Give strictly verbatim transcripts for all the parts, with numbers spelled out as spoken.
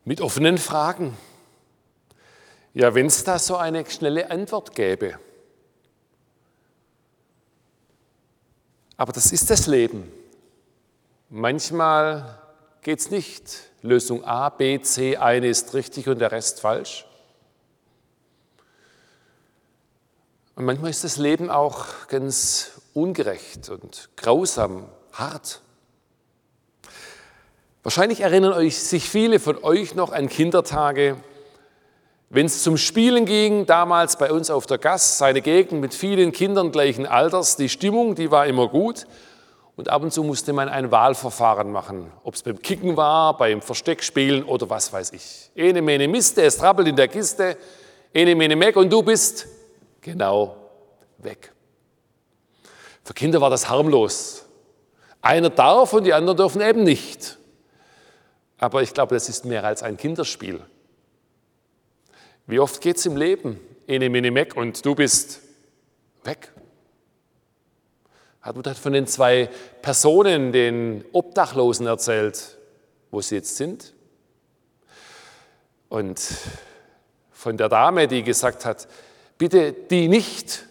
Mit offenen Fragen. Ja, wenn es da so eine schnelle Antwort gäbe. Aber das ist das Leben. Manchmal geht es nicht. Lösung A, B, C, eine ist richtig und der Rest falsch. Und manchmal ist das Leben auch ganz ungerecht und grausam, hart. Wahrscheinlich erinnern euch sich viele von euch noch an Kindertage, wenn es zum Spielen ging, damals bei uns auf der Gass, seine Gegend mit vielen Kindern gleichen Alters, die Stimmung, die war immer gut und ab und zu musste man ein Wahlverfahren machen, ob es beim Kicken war, beim Versteckspielen oder was weiß ich. Ene, mene, miste, es trappelt in der Kiste, ene, mene, meck und du bist genau weg. Für Kinder war das harmlos. Einer darf und die anderen dürfen eben nicht. Aber ich glaube, das ist mehr als ein Kinderspiel. Wie oft geht es im Leben? Ene, mene, meck und du bist weg. Hartmut hat von den zwei Personen, den Obdachlosen, erzählt, wo sie jetzt sind. Und von der Dame, die gesagt hat, bitte die nicht.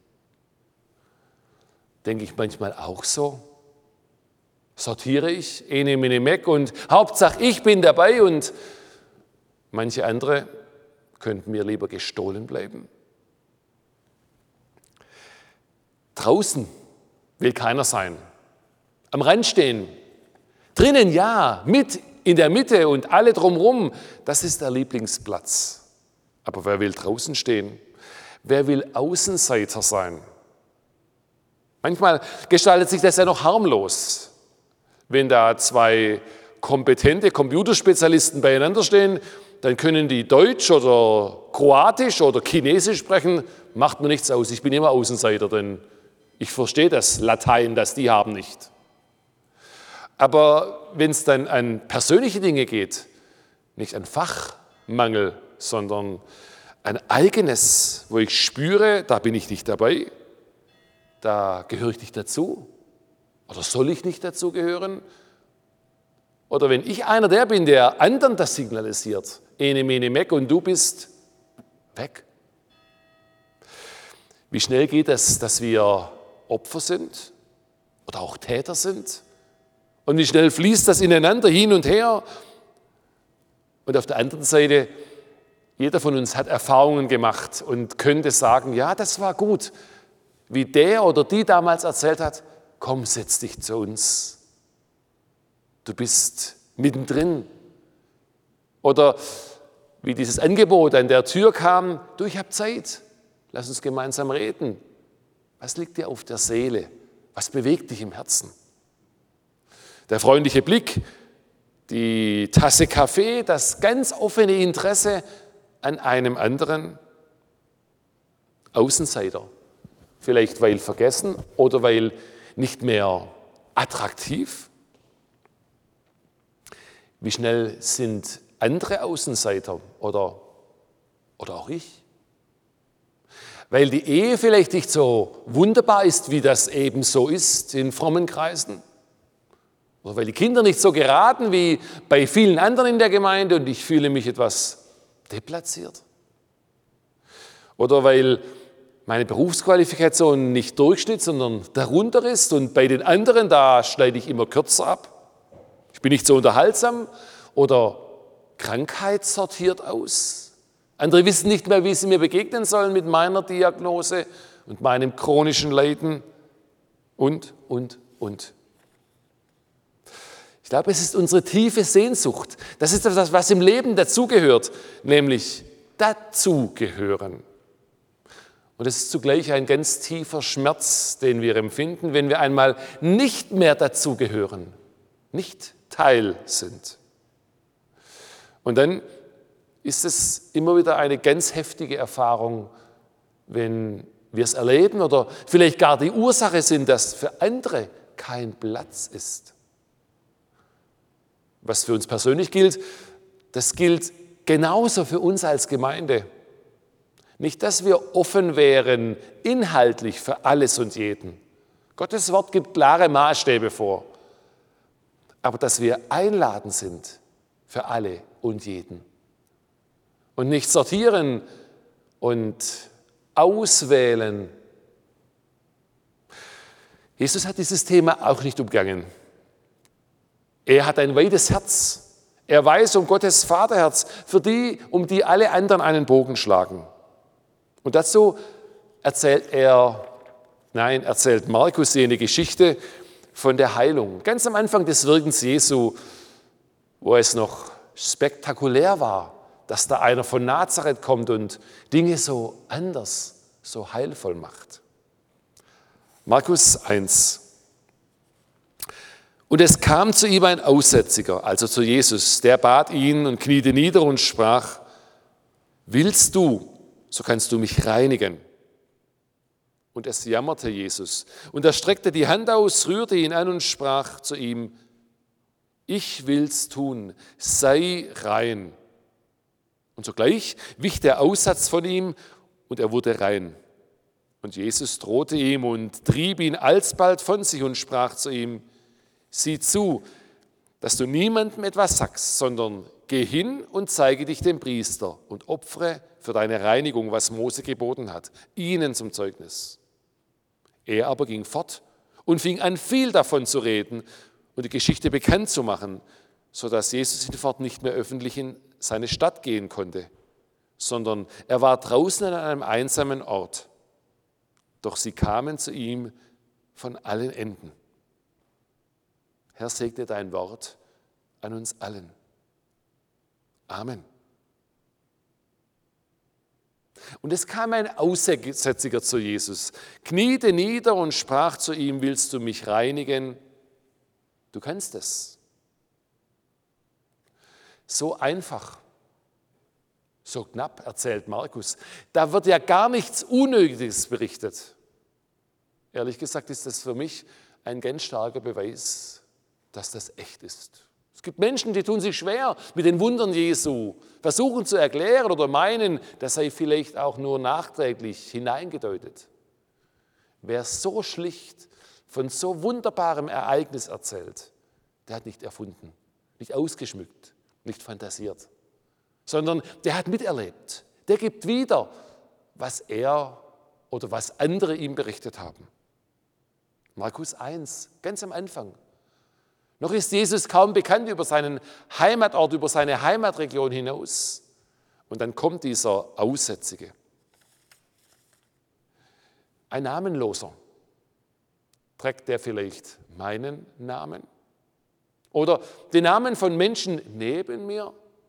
Denke ich manchmal auch so. Sortiere ich, ene, mene, meck und Hauptsache ich bin dabei und manche andere könnten mir lieber gestohlen bleiben. Draußen will keiner sein. Am Rand stehen. Drinnen ja, mit in der Mitte und alle drumherum. Das ist der Lieblingsplatz. Aber wer will draußen stehen? Wer will Außenseiter sein? Manchmal gestaltet sich das ja noch harmlos. Wenn da zwei kompetente Computerspezialisten beieinander stehen, dann können die Deutsch oder Kroatisch oder Chinesisch sprechen, macht mir nichts aus. Ich bin immer Außenseiter, denn ich verstehe das Latein, das die haben nicht. Aber wenn es dann an persönliche Dinge geht, nicht an Fachmangel, sondern ein eigenes, wo ich spüre, da bin ich nicht dabei, da gehöre ich nicht dazu oder soll ich nicht dazu gehören? Oder wenn ich einer der bin, der anderen das signalisiert, ene, mene, meck und du bist weg. Wie schnell geht es, dass wir Opfer sind oder auch Täter sind? Und wie schnell fließt das ineinander hin und her? Und auf der anderen Seite, jeder von uns hat Erfahrungen gemacht und könnte sagen, ja, das war gut. Wie der oder die damals erzählt hat, komm, setz dich zu uns. Du bist mittendrin. Oder wie dieses Angebot an der Tür kam, du, ich habe Zeit, lass uns gemeinsam reden. Was liegt dir auf der Seele? Was bewegt dich im Herzen? Der freundliche Blick, die Tasse Kaffee, das ganz offene Interesse an einem anderen. Außenseiter. Vielleicht weil vergessen oder weil nicht mehr attraktiv. Wie schnell sind andere Außenseiter oder, oder auch ich? Weil die Ehe vielleicht nicht so wunderbar ist, wie das eben so ist in frommen Kreisen. Oder weil die Kinder nicht so geraten wie bei vielen anderen in der Gemeinde und ich fühle mich etwas deplatziert. Oder weil meine Berufsqualifikation nicht Durchschnitt, sondern darunter ist und bei den anderen, da schneide ich immer kürzer ab. Ich bin nicht so unterhaltsam oder Krankheit sortiert aus. Andere wissen nicht mehr, wie sie mir begegnen sollen mit meiner Diagnose und meinem chronischen Leiden und, und, und. Ich glaube, es ist unsere tiefe Sehnsucht. Das ist das, was im Leben dazugehört, nämlich dazugehören. Und es ist zugleich ein ganz tiefer Schmerz, den wir empfinden, wenn wir einmal nicht mehr dazugehören, nicht Teil sind. Und dann ist es immer wieder eine ganz heftige Erfahrung, wenn wir es erleben oder vielleicht gar die Ursache sind, dass für andere kein Platz ist. Was für uns persönlich gilt, das gilt genauso für uns als Gemeinde. Nicht, dass wir offen wären, inhaltlich für alles und jeden. Gottes Wort gibt klare Maßstäbe vor. Aber dass wir einladend sind für alle und jeden. Und nicht sortieren und auswählen. Jesus hat dieses Thema auch nicht umgangen. Er hat ein weites Herz. Er weiß um Gottes Vaterherz, für die, um die alle anderen einen Bogen schlagen. Und dazu erzählt er, nein, erzählt Markus hier eine Geschichte von der Heilung. Ganz am Anfang des Wirkens Jesu, wo es noch spektakulär war, dass da einer von Nazareth kommt und Dinge so anders, so heilvoll macht. Markus eins. Und es kam zu ihm ein Aussätziger, also zu Jesus, der bat ihn und kniete nieder und sprach, willst du, so kannst du mich reinigen. Und es jammerte Jesus. Und er streckte die Hand aus, rührte ihn an und sprach zu ihm, ich will's tun, sei rein. Und sogleich wich der Aussatz von ihm und er wurde rein. Und Jesus drohte ihm und trieb ihn alsbald von sich und sprach zu ihm, sieh zu, dass du niemandem etwas sagst, sondern geh hin und zeige dich dem Priester und opfere für deine Reinigung, was Mose geboten hat, ihnen zum Zeugnis. Er aber ging fort und fing an, viel davon zu reden und die Geschichte bekannt zu machen, sodass Jesus hinfort nicht mehr öffentlich in seine Stadt gehen konnte, sondern er war draußen an einem einsamen Ort. Doch sie kamen zu ihm von allen Enden. Herr, segne dein Wort an uns allen. Amen. Und es kam ein Aussätziger zu Jesus, kniete nieder und sprach zu ihm, willst du mich reinigen? Du kannst es. So einfach, so knapp, erzählt Markus. Da wird ja gar nichts Unnötiges berichtet. Ehrlich gesagt ist das für mich ein ganz starker Beweis, dass das echt ist. Es gibt Menschen, die tun sich schwer mit den Wundern Jesu, versuchen zu erklären oder meinen, das sei vielleicht auch nur nachträglich hineingedeutet. Wer so schlicht von so wunderbarem Ereignis erzählt, der hat nicht erfunden, nicht ausgeschmückt, nicht fantasiert, sondern der hat miterlebt. Der gibt wieder, was er oder was andere ihm berichtet haben. Markus eins, ganz am Anfang. Noch ist Jesus kaum bekannt über seinen Heimatort, über seine Heimatregion hinaus. Und dann kommt dieser Aussätzige. Ein Namenloser. Trägt der vielleicht meinen Namen? Oder den Namen von Menschen neben mir?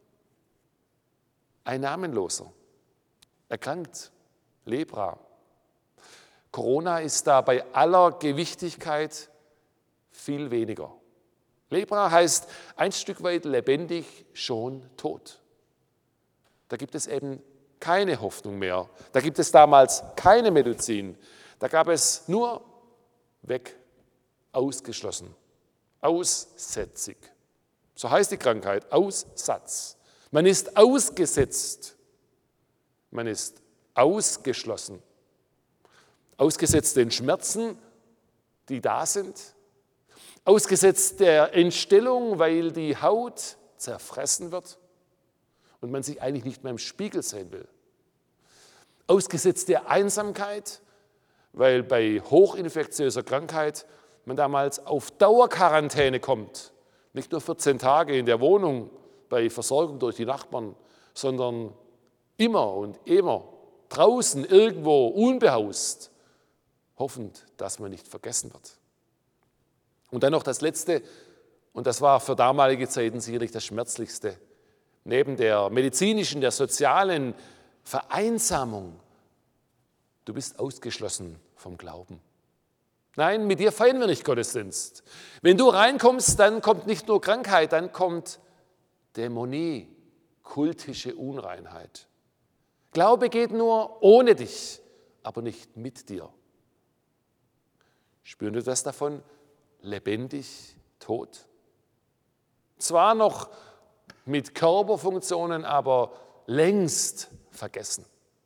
Ein Namenloser. Erkrankt. Lepra. Corona ist da bei aller Gewichtigkeit viel weniger. Lepra heißt ein Stück weit lebendig, schon tot. Da gibt es eben keine Hoffnung mehr. Da gibt es damals keine Medizin. Da gab es nur weg, ausgeschlossen, aussätzig. So heißt die Krankheit, Aussatz. Man ist ausgesetzt. Man ist ausgeschlossen. Ausgesetzt den Schmerzen, die da sind. Ausgesetzt der Entstellung, weil die Haut zerfressen wird und man sich eigentlich nicht mehr im Spiegel sehen will. Ausgesetzt der Einsamkeit, weil bei hochinfektiöser Krankheit man damals auf Dauerquarantäne kommt. Nicht nur vierzehn Tage in der Wohnung bei Versorgung durch die Nachbarn, sondern immer und immer draußen irgendwo unbehaust, hoffend, dass man nicht vergessen wird. Und dann noch das Letzte, und das war für damalige Zeiten sicherlich das Schmerzlichste, neben der medizinischen, der sozialen Vereinsamung, du bist ausgeschlossen vom Glauben. Nein, mit dir feiern wir nicht Gottesdienst. Wenn du reinkommst, dann kommt nicht nur Krankheit, dann kommt Dämonie, kultische Unreinheit. Glaube geht nur ohne dich, aber nicht mit dir. Spüren wir das davon? Lebendig, tot. Zwar noch mit Körperfunktionen, aber längst vergessen.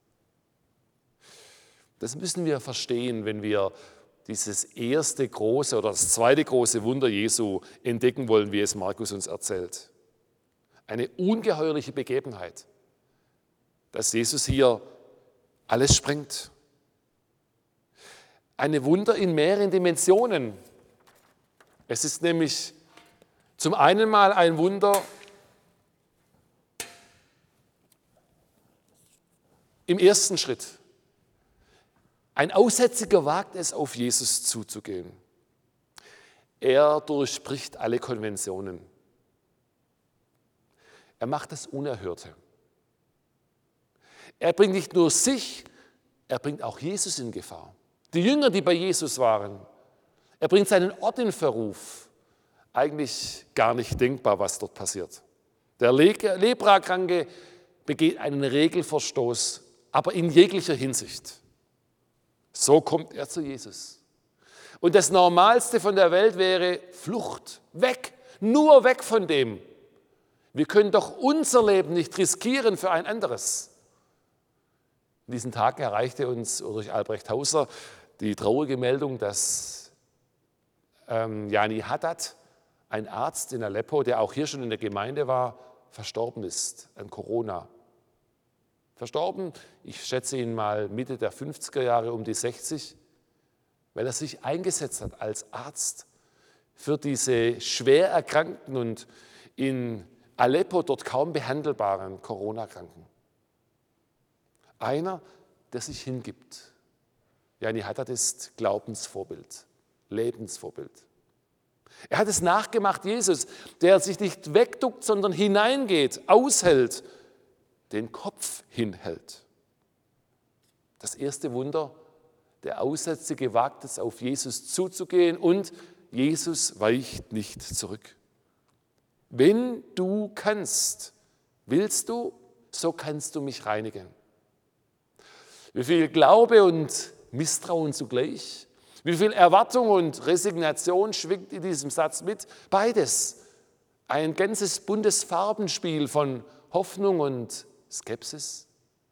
Das müssen wir verstehen, wenn wir dieses erste große oder das zweite große Wunder Jesu entdecken wollen, wie es Markus uns erzählt. Eine ungeheuerliche Begebenheit, dass Jesus hier alles sprengt. Eine Wunder in mehreren Dimensionen. Es ist nämlich zum einen mal ein Wunder im ersten Schritt. Ein Aussätziger wagt es, auf Jesus zuzugehen. Er durchbricht alle Konventionen. Er macht das Unerhörte. Er bringt nicht nur sich, er bringt auch Jesus in Gefahr. Die Jünger, die bei Jesus waren, er bringt seinen Ort in Verruf. Eigentlich gar nicht denkbar, was dort passiert. Der Leprakranke begeht einen Regelverstoß, aber in jeglicher Hinsicht. So kommt er zu Jesus. Und das Normalste von der Welt wäre Flucht, weg, nur weg von dem. Wir können doch unser Leben nicht riskieren für ein anderes. In diesen Tagen erreichte uns durch Albrecht Hauser die traurige Meldung, dass ähm, Jani Haddad, ein Arzt in Aleppo, der auch hier schon in der Gemeinde war, verstorben ist an Corona. Verstorben, ich schätze ihn mal Mitte der fünfziger Jahre, um die sechzig, weil er sich eingesetzt hat als Arzt für diese schwer erkrankten und in Aleppo dort kaum behandelbaren Corona-Kranken. Einer, der sich hingibt. Jani Haddad ist Glaubensvorbild, Lebensvorbild. Er hat es nachgemacht, Jesus, der sich nicht wegduckt, sondern hineingeht, aushält, den Kopf hinhält. Das erste Wunder, der Aussätzige wagt es, auf Jesus zuzugehen und Jesus weicht nicht zurück. Wenn du kannst, willst du, so kannst du mich reinigen. Wie viel Glaube und Misstrauen zugleich, wie viel Erwartung und Resignation schwingt in diesem Satz mit? Beides. Ein ganzes buntes Farbenspiel von Hoffnung und Skepsis.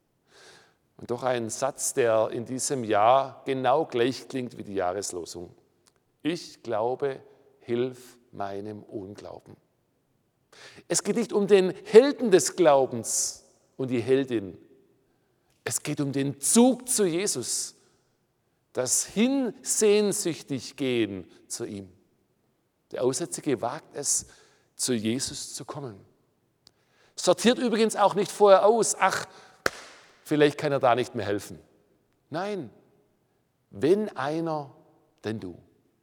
Und doch ein Satz, der in diesem Jahr genau gleich klingt wie die Jahreslosung. Ich glaube, hilf meinem Unglauben. Es geht nicht um den Helden des Glaubens und die Heldin. Es geht um den Zug zu Jesus, das hinsehnsüchtig gehen zu ihm. Der Aussätzige wagt es, zu Jesus zu kommen. Sortiert übrigens auch nicht vorher aus, ach, vielleicht kann er da nicht mehr helfen. Nein, wenn einer, dann du.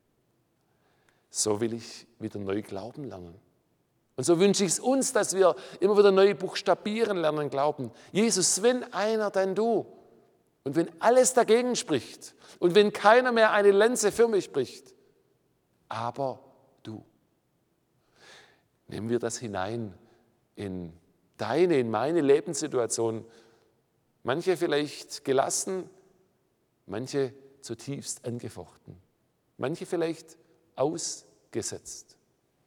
So will ich wieder neu glauben lernen. Und so wünsche ich es uns, dass wir immer wieder neu buchstabieren lernen, glauben. Jesus, wenn einer, dann du. Und wenn alles dagegen spricht und wenn keiner mehr eine Lanze für mich spricht, aber du. Nehmen wir das hinein in deine, in meine Lebenssituation. Manche vielleicht gelassen, manche zutiefst angefochten, manche vielleicht ausgesetzt.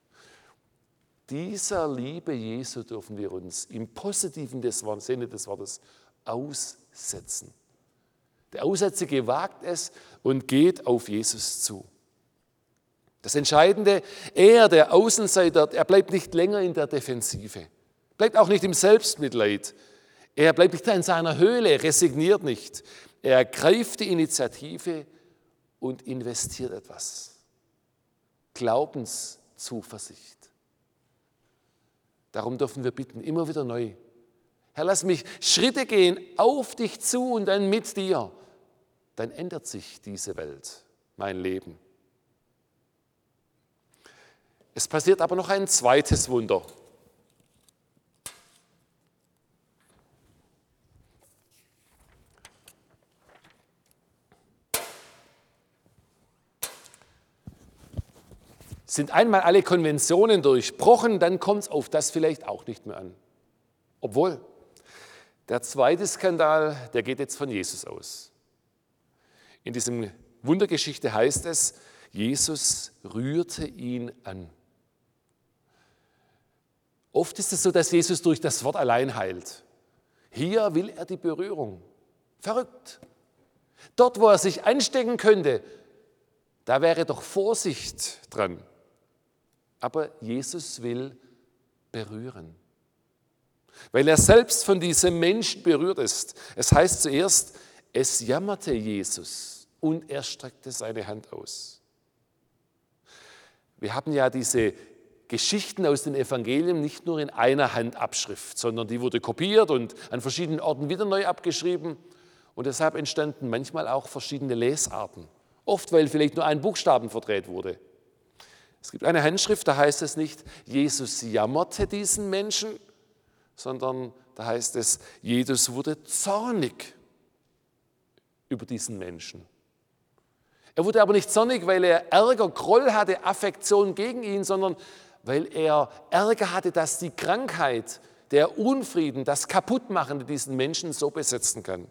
Dieser Liebe Jesu dürfen wir uns im positiven Sinne des Wortes aussetzen. Der Aussätzige wagt es und geht auf Jesus zu. Das Entscheidende, er, der Außenseiter, er bleibt nicht länger in der Defensive, bleibt auch nicht im Selbstmitleid. Er bleibt nicht in seiner Höhle, resigniert nicht. Er greift die Initiative und investiert etwas. Glaubenszuversicht. Darum dürfen wir bitten, immer wieder neu. Herr, lass mich Schritte gehen auf dich zu und dann mit dir. Dann ändert sich diese Welt, mein Leben. Es passiert aber noch ein zweites Wunder. Sind einmal alle Konventionen durchbrochen, dann kommt es auf das vielleicht auch nicht mehr an. Obwohl, der zweite Skandal, der geht jetzt von Jesus aus. In diesem Wundergeschichte heißt es, Jesus rührte ihn an. Oft ist es so, dass Jesus durch das Wort allein heilt. Hier will er die Berührung. Verrückt. Dort, wo er sich anstecken könnte, da wäre doch Vorsicht dran. Aber Jesus will berühren. weil er selbst von diesem Menschen berührt ist. Es heißt zuerst, es jammerte Jesus und er streckte seine Hand aus. Wir haben ja diese Geschichten aus den Evangelien nicht nur in einer Handabschrift, sondern die wurde kopiert und an verschiedenen Orten wieder neu abgeschrieben. Und deshalb entstanden manchmal auch verschiedene Lesarten. Oft, weil vielleicht nur ein Buchstaben verdreht wurde. Es gibt eine Handschrift, da heißt es nicht, Jesus jammerte diesen Menschen, sondern da heißt es, Jesus wurde zornig über diesen Menschen. Er wurde aber nicht zornig, weil er Ärger, Groll hatte, Affektion gegen ihn, sondern weil er Ärger hatte, dass die Krankheit, der Unfrieden, das Kaputtmachende diesen Menschen so besetzen kann.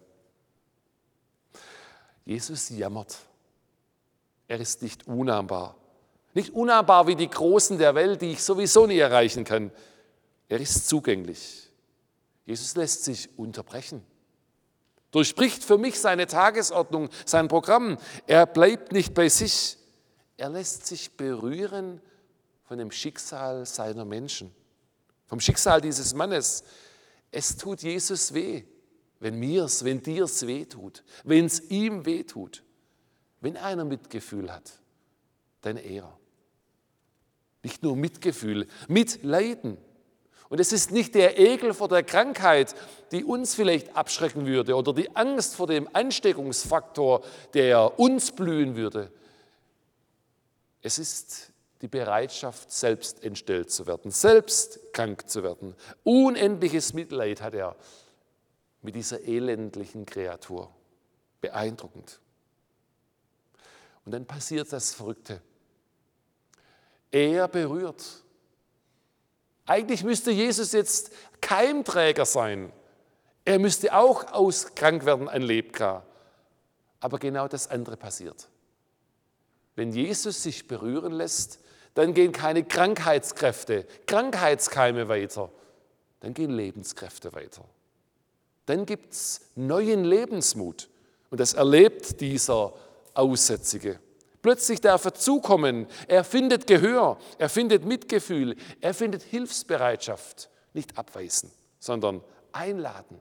Jesus jammert. Er ist nicht unnahbar. Nicht unnahbar wie die Großen der Welt, die ich sowieso nie erreichen kann. Er ist zugänglich. Jesus lässt sich unterbrechen. Durchbricht für mich seine Tagesordnung, sein Programm. Er bleibt nicht bei sich. Er lässt sich berühren von dem Schicksal seiner Menschen, vom Schicksal dieses Mannes. Es tut Jesus weh, wenn mir's, wenn dir's weh tut, wenn es ihm weh tut. Wenn einer Mitgefühl hat, dann er. Nicht nur Mitgefühl, Mitleiden. Und es ist nicht der Ekel vor der Krankheit, die uns vielleicht abschrecken würde oder die Angst vor dem Ansteckungsfaktor, der uns blühen würde. Es ist die Bereitschaft, selbst entstellt zu werden, selbst krank zu werden. Unendliches Mitleid hat er mit dieser elendlichen Kreatur. Beeindruckend. Und dann passiert das Verrückte. Er berührt. Eigentlich müsste Jesus jetzt Keimträger sein. Er müsste auch auskrank werden an Lepra. Aber genau das andere passiert. Wenn Jesus sich berühren lässt, dann gehen keine Krankheitskräfte, Krankheitskeime weiter. Dann gehen Lebenskräfte weiter. Dann gibt es neuen Lebensmut. Und das erlebt dieser Aussätzige. Plötzlich darf er zukommen. Er findet Gehör, er findet Mitgefühl, er findet Hilfsbereitschaft. Nicht abweisen, sondern einladen.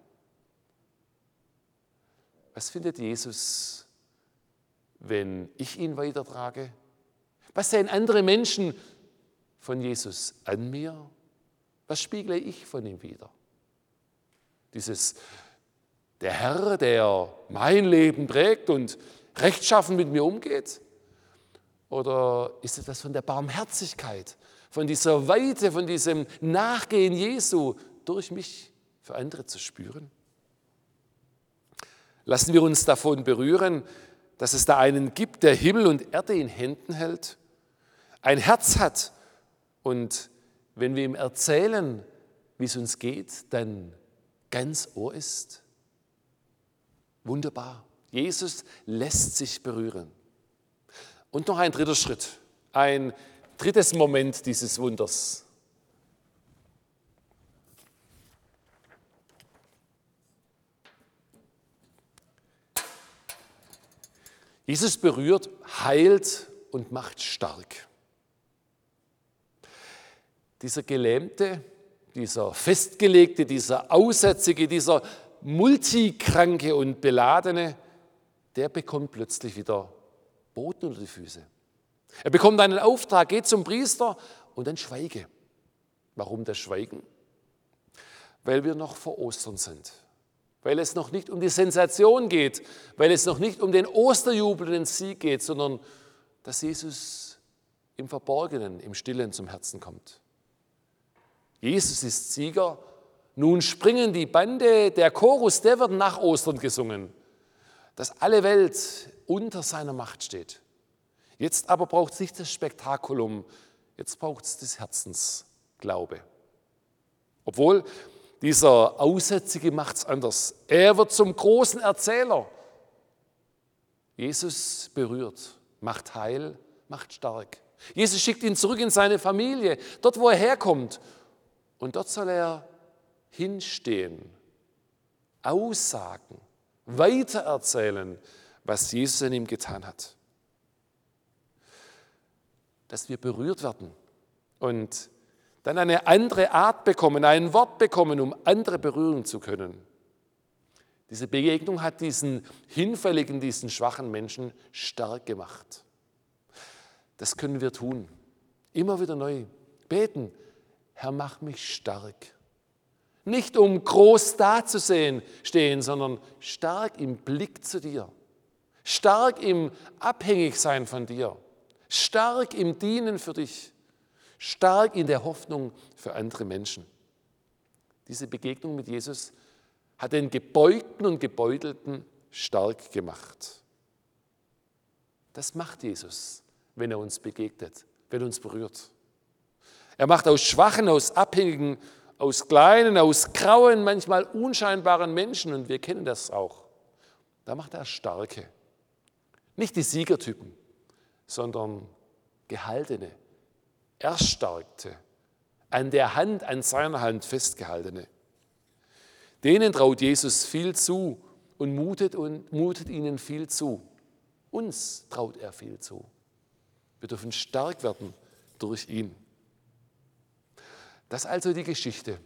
Was findet Jesus, wenn ich ihn weitertrage? Was sehen andere Menschen von Jesus an mir? Was spiegle ich von ihm wider? Dieses, der Herr, der mein Leben prägt und rechtschaffen mit mir umgeht? Oder ist es das von der Barmherzigkeit, von dieser Weite, von diesem Nachgehen Jesu durch mich für andere zu spüren? Lassen wir uns davon berühren, dass es da einen gibt, der Himmel und Erde in Händen hält, ein Herz hat und wenn wir ihm erzählen, wie es uns geht, dann ganz Ohr ist. Wunderbar. Jesus lässt sich berühren. Und noch ein dritter Schritt, ein drittes Moment dieses Wunders. Jesus berührt, heilt und macht stark. Dieser Gelähmte, dieser Festgelegte, dieser Aussätzige, dieser Multikranke und Beladene, der bekommt plötzlich wieder Boden unter die Füße. Er bekommt einen Auftrag, geht zum Priester und dann schweige. Warum das Schweigen? Weil wir noch vor Ostern sind. Weil es noch nicht um die Sensation geht, weil es noch nicht um den Osterjubel, den Sieg geht, sondern dass Jesus im Verborgenen, im Stillen zum Herzen kommt. Jesus ist Sieger, nun springen die Bande, der Chorus, der wird nach Ostern gesungen, dass alle Welt unter seiner Macht steht. Jetzt aber braucht es nicht das Spektakulum, jetzt braucht es des Herzens Glaube. Obwohl dieser Aussätzige macht es anders. Er wird zum großen Erzähler. Jesus berührt, macht heil, macht stark. Jesus schickt ihn zurück in seine Familie, dort wo er herkommt. Und dort soll er hinstehen, aussagen, weitererzählen, was Jesus an ihm getan hat. Dass wir berührt werden und dann eine andere Art bekommen, ein Wort bekommen, um andere berühren zu können. Diese Begegnung hat diesen hinfälligen, diesen schwachen Menschen stark gemacht. Das können wir tun. Immer wieder neu. Beten, Herr, mach mich stark. Nicht um groß dazustehen, stehen, sondern stark im Blick zu dir. Stark im Abhängigsein von dir. Stark im Dienen für dich. Stark in der Hoffnung für andere Menschen. Diese Begegnung mit Jesus hat den Gebeugten und Gebeutelten stark gemacht. Das macht Jesus, wenn er uns begegnet, wenn er uns berührt. Er macht aus Schwachen, aus Abhängigen, aus kleinen, aus grauen, manchmal unscheinbaren Menschen, und wir kennen das auch, da macht er Starke. Nicht die Siegertypen, sondern Gehaltene, Erstarkte, an der Hand, an seiner Hand festgehaltene. Denen traut Jesus viel zu und mutet, und mutet ihnen viel zu. Uns traut er viel zu. Wir dürfen stark werden durch ihn. Das ist also die Geschichte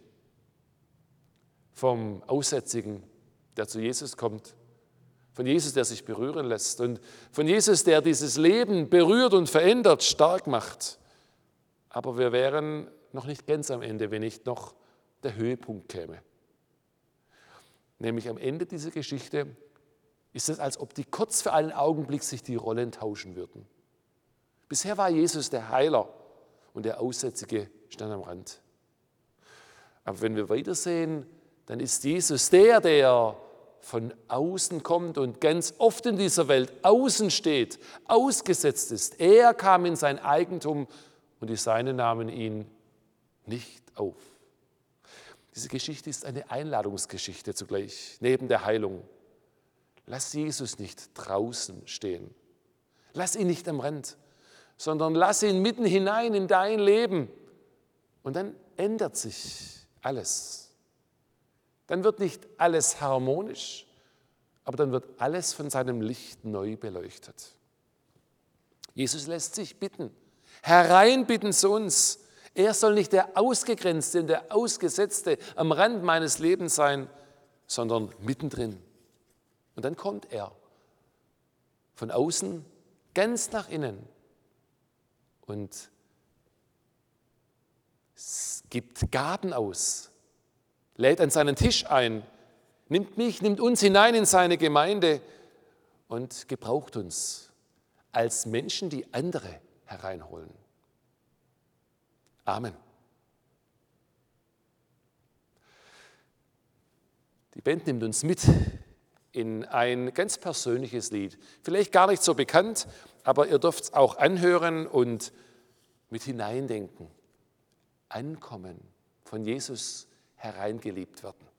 vom Aussätzigen, der zu Jesus kommt, von Jesus, der sich berühren lässt und von Jesus, der dieses Leben berührt und verändert, stark macht. Aber wir wären noch nicht ganz am Ende, wenn nicht noch der Höhepunkt käme. Nämlich am Ende dieser Geschichte ist es, als ob die kurz für einen Augenblick sich die Rollen tauschen würden. Bisher war Jesus der Heiler und der Aussätzige stand am Rand. Aber wenn wir weitersehen, dann ist Jesus der, der von außen kommt und ganz oft in dieser Welt außen steht, ausgesetzt ist. Er kam in sein Eigentum und die Seinen nahmen ihn nicht auf. Diese Geschichte ist eine Einladungsgeschichte zugleich, neben der Heilung. Lass Jesus nicht draußen stehen. Lass ihn nicht am Rand, sondern lass ihn mitten hinein in dein Leben. Und dann ändert sich alles. Dann wird nicht alles harmonisch, aber dann wird alles von seinem Licht neu beleuchtet. Jesus lässt sich bitten, hereinbitten zu uns. Er soll nicht der Ausgegrenzte und der Ausgesetzte am Rand meines Lebens sein, sondern mittendrin. Und dann kommt er von außen ganz nach innen und es gibt Gaben aus, lädt an seinen Tisch ein, nimmt mich, nimmt uns hinein in seine Gemeinde und gebraucht uns als Menschen, die andere hereinholen. Amen. Die Band nimmt uns mit in ein ganz persönliches Lied. Vielleicht gar nicht so bekannt, aber ihr dürft es auch anhören und mit hineindenken. Ankommen, von Jesus hereingeliebt werden.